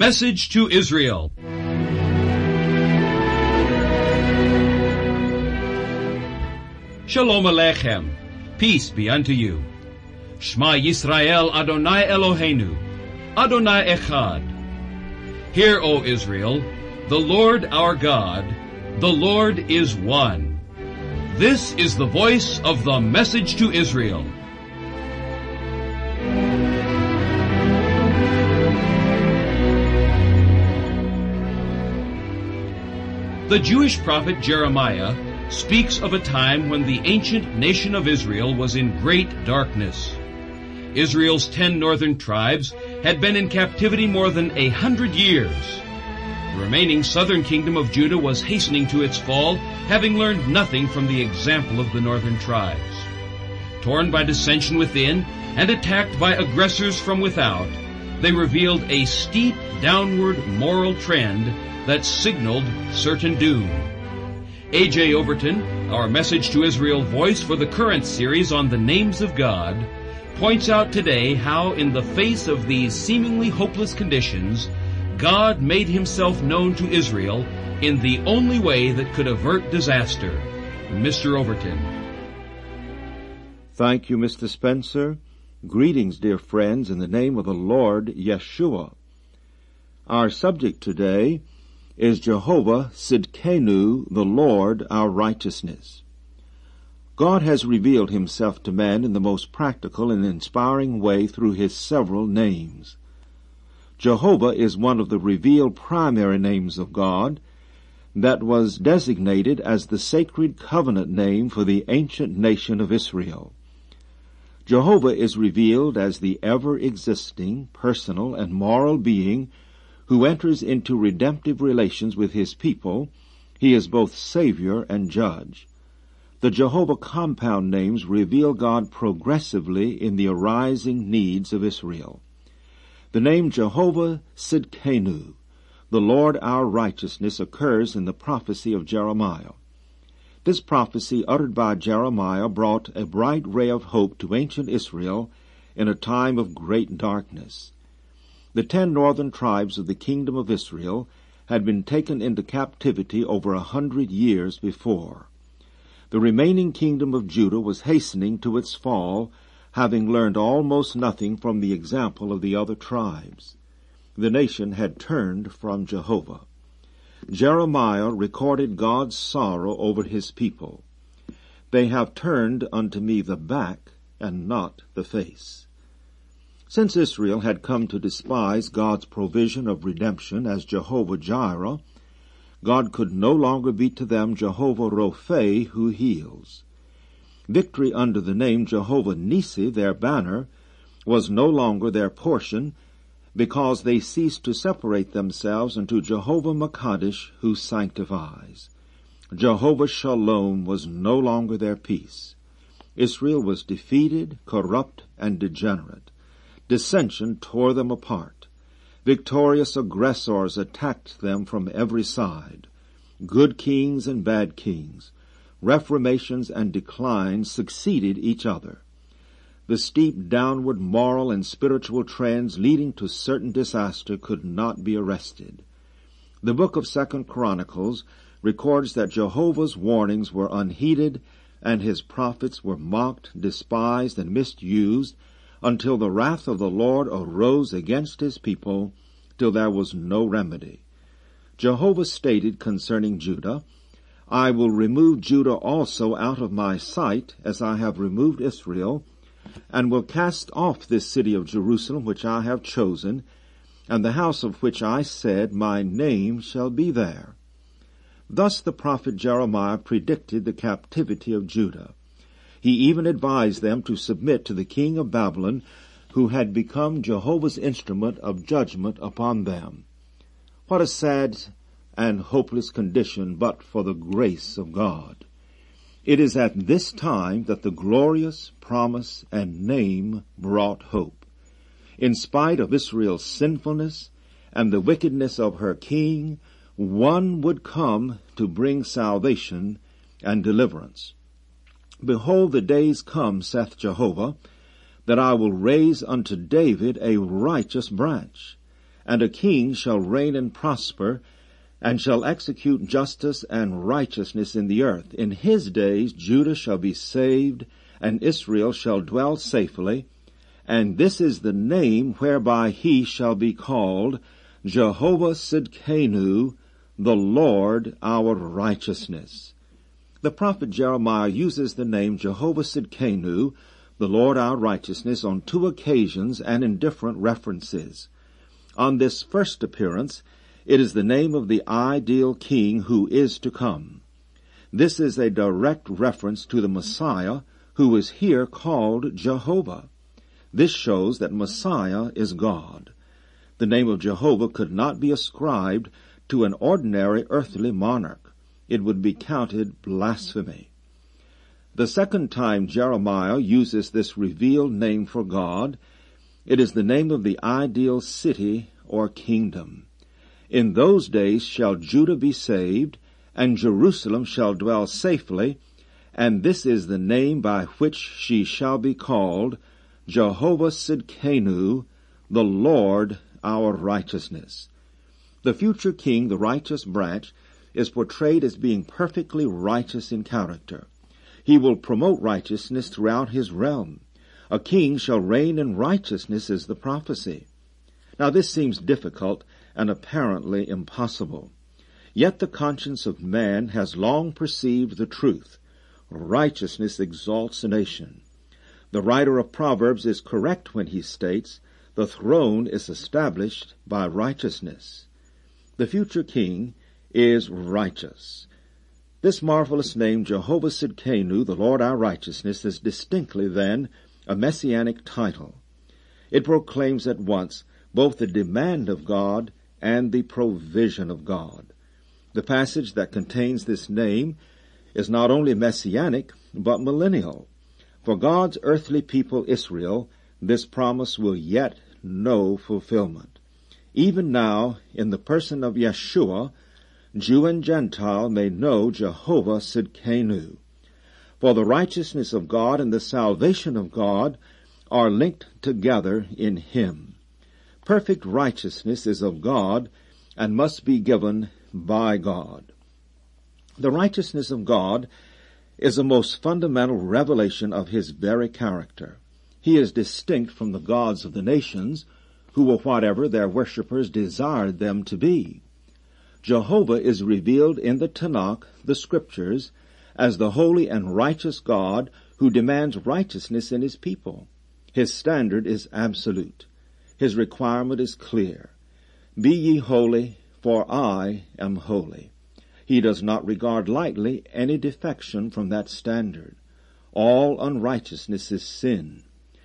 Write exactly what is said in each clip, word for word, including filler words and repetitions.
message to Israel. Shalom Aleichem. Peace be unto you. Shema Yisrael Adonai Eloheinu, Adonai Echad. Hear, O Israel, the Lord our God, the Lord is one. This is the voice of the message to Israel. The Jewish prophet Jeremiah speaks of a time when the ancient nation of Israel was in great darkness. Israel's ten northern tribes had been in captivity more than a hundred years. The remaining southern kingdom of Judah was hastening to its fall, having learned nothing from the example of the northern tribes. Torn by dissension within and attacked by aggressors from without, they revealed a steep downward moral trend that signaled certain doom. A J Overton, our Message to Israel voice for the current series on the names of God, points out today how in the face of these seemingly hopeless conditions, God made himself known to Israel in the only way that could avert disaster. Mister Overton. Thank you, Mister Spencer. Greetings, dear friends, in the name of the Lord Yeshua. Our subject today is Jehovah Sidkenu, the Lord our righteousness. God has revealed himself to man in the most practical and inspiring way through his several names. Jehovah is one of the revealed primary names of God that was designated as the sacred covenant name for the ancient nation of Israel. Jehovah is revealed as the ever-existing, personal, and moral being who enters into redemptive relations with his people. He is both Savior and Judge. The Jehovah compound names reveal God progressively in the arising needs of Israel. The name Jehovah Sidkenu, the Lord our righteousness, occurs in the prophecy of Jeremiah. This prophecy uttered by Jeremiah brought a bright ray of hope to ancient Israel in a time of great darkness. The ten northern tribes of the kingdom of Israel had been taken into captivity over a hundred years before. The remaining kingdom of Judah was hastening to its fall, having learned almost nothing from the example of the other tribes. The nation had turned from Jehovah. Jeremiah recorded God's sorrow over his people. They have turned unto me the back and not the face. Since Israel had come to despise God's provision of redemption as Jehovah-Jireh, God could no longer be to them Jehovah-Rophe, who heals. Victory under the name Jehovah-Nissi, their banner, was no longer their portion, because they ceased to separate themselves unto Jehovah-Makadish, who sanctifies. Jehovah-Shalom was no longer their peace. Israel was defeated, corrupt, and degenerate. Dissension tore them apart. Victorious aggressors attacked them from every side. Good kings and bad kings, reformations and declines succeeded each other. The steep downward moral and spiritual trends leading to certain disaster could not be arrested. The book of Second Chronicles records that Jehovah's warnings were unheeded and his prophets were mocked, despised, and misused until the wrath of the Lord arose against his people, till there was no remedy. Jehovah stated concerning Judah, I will remove Judah also out of my sight, as I have removed Israel, and will cast off this city of Jerusalem which I have chosen, and the house of which I said, my name shall be there. Thus the prophet Jeremiah predicted the captivity of Judah. He even advised them to submit to the king of Babylon, who had become Jehovah's instrument of judgment upon them. What a sad and hopeless condition but for the grace of God. It is at this time that the glorious promise and name brought hope. In spite of Israel's sinfulness and the wickedness of her king, one would come to bring salvation and deliverance. Behold, the days come, saith Jehovah, that I will raise unto David a righteous branch, And a king shall reign and prosper, and shall execute justice and righteousness in the earth. In his days Judah shall be saved, and Israel shall dwell safely. And this is the name whereby he shall be called, Jehovah Sidkenu, the Lord our righteousness. The prophet Jeremiah uses the name Jehovah Sidkenu, the Lord our righteousness, on two occasions and in different references. On this first appearance, it is the name of the ideal king who is to come. This is a direct reference to the Messiah, who is here called Jehovah. This shows that Messiah is God. The name of Jehovah could not be ascribed to an ordinary earthly monarch. It would be counted blasphemy. The second time Jeremiah uses this revealed name for God, it is the name of the ideal city or kingdom. In those days shall Judah be saved, and Jerusalem shall dwell safely, and this is the name by which she shall be called, Jehovah Sidkenu, the Lord our righteousness. The future king, the righteous branch, is portrayed as being perfectly righteous in character. He will promote righteousness throughout his realm. A king shall reign in righteousness is the prophecy. Now this seems difficult and apparently impossible. Yet the conscience of man has long perceived the truth. Righteousness exalts a nation. The writer of Proverbs is correct when he states, the throne is established by righteousness. The future king is righteous. This marvelous name, Jehovah Sidkenu, the Lord our righteousness, is distinctly then a messianic title. It proclaims at once both the demand of God and the provision of God. The passage that contains this name is not only messianic, but millennial. For God's earthly people Israel, this promise will yet know fulfillment. Even now, in the person of Yeshua, Jew and Gentile may know Jehovah Sidkenu. For the righteousness of God and the salvation of God are linked together in him. Perfect righteousness is of God and must be given by God. The righteousness of God is a most fundamental revelation of his very character. He is distinct from the gods of the nations, who were whatever their worshippers desired them to be. Jehovah is revealed in the Tanakh, the Scriptures, as the holy and righteous God who demands righteousness in his people. His standard is absolute. His requirement is clear. Be ye holy, for I am holy. He does not regard lightly any defection from that standard. All unrighteousness is sin.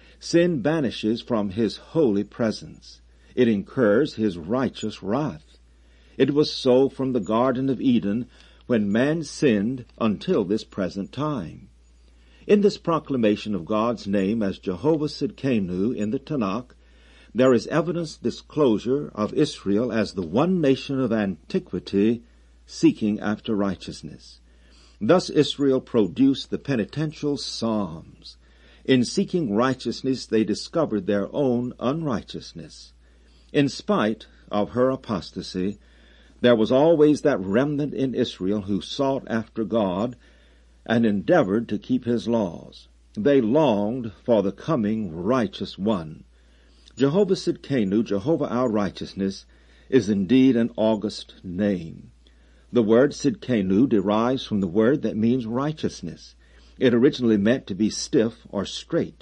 Sin banishes from his holy presence. It incurs his righteous wrath. It was so from the Garden of Eden when man sinned until this present time. In this proclamation of God's name as Jehovah Sidkenu in the Tanakh, there is evidence disclosure of Israel as the one nation of antiquity seeking after righteousness. Thus Israel produced the penitential Psalms. In seeking righteousness they discovered their own unrighteousness. In spite of her apostasy, there was always that remnant in Israel who sought after God and endeavored to keep his laws. They longed for the coming righteous one. Jehovah Sidkenu, Jehovah our righteousness, is indeed an august name. The word Sidkenu derives from the word that means righteousness. It originally meant to be stiff or straight.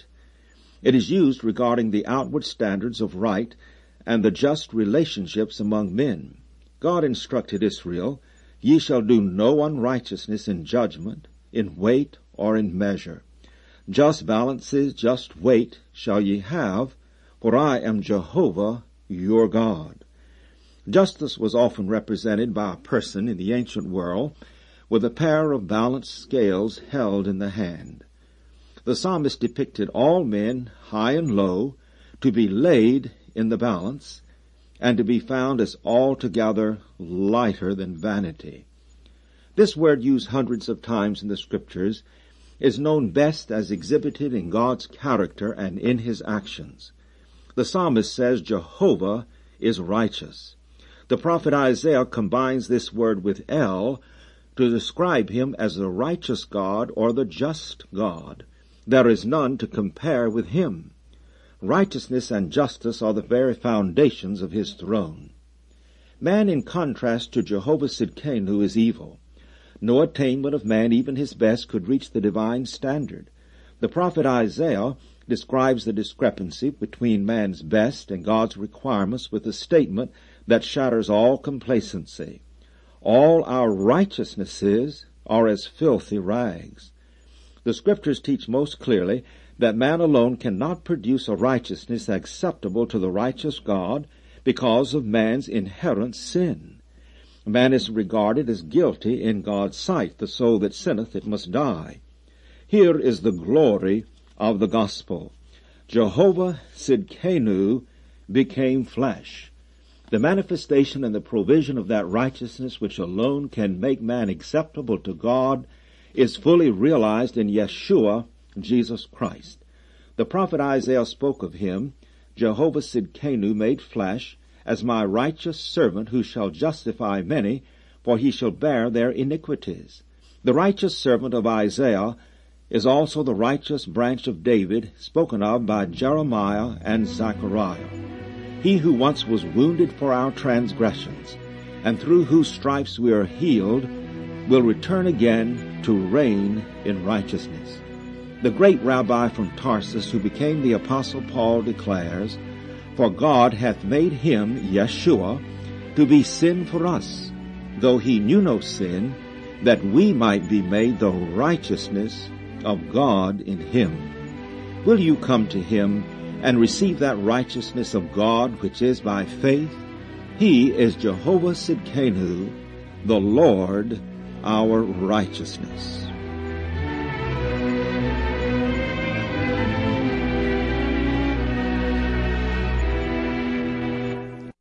It is used regarding the outward standards of right and the just relationships among men. God instructed Israel, Ye shall do no unrighteousness in judgment, in weight, or in measure. Just balances, just weight shall ye have, for I am Jehovah your God. Justice was often represented by a person in the ancient world with a pair of balanced scales held in the hand. The psalmist depicted all men, high and low, to be laid in the balance, and to be found as altogether lighter than vanity. This word, used hundreds of times in the Scriptures, is known best as exhibited in God's character and in his actions. The psalmist says Jehovah is righteous. The prophet Isaiah combines this word with El to describe him as the righteous God or the just God. There is none to compare with him. Righteousness and justice are the very foundations of his throne. Man, in contrast to Jehovah Sidkenu, is evil. No attainment of man, even his best, could reach the divine standard. The prophet Isaiah describes the discrepancy between man's best and God's requirements with a statement that shatters all complacency. All our righteousnesses are as filthy rags. The Scriptures teach most clearly that man alone cannot produce a righteousness acceptable to the righteous God because of man's inherent sin. Man is regarded as guilty in God's sight. The soul that sinneth, it must die. Here is the glory of the gospel. Jehovah Sidkenu became flesh. The manifestation and the provision of that righteousness which alone can make man acceptable to God is fully realized in Yeshua, Jesus Christ. The prophet Isaiah spoke of him, Jehovah Sidkenu made flesh, as my righteous servant who shall justify many, for he shall bear their iniquities. The righteous servant of Isaiah is also the righteous branch of David spoken of by Jeremiah and Zechariah. He who once was wounded for our transgressions, and through whose stripes we are healed, will return again to reign in righteousness. The great rabbi from Tarsus who became the Apostle Paul declares, For God hath made him, Yeshua, to be sin for us, though he knew no sin, that we might be made the righteousness of God in him. Will you come to him and receive that righteousness of God which is by faith? He is Jehovah Sidkenu, the Lord our righteousness.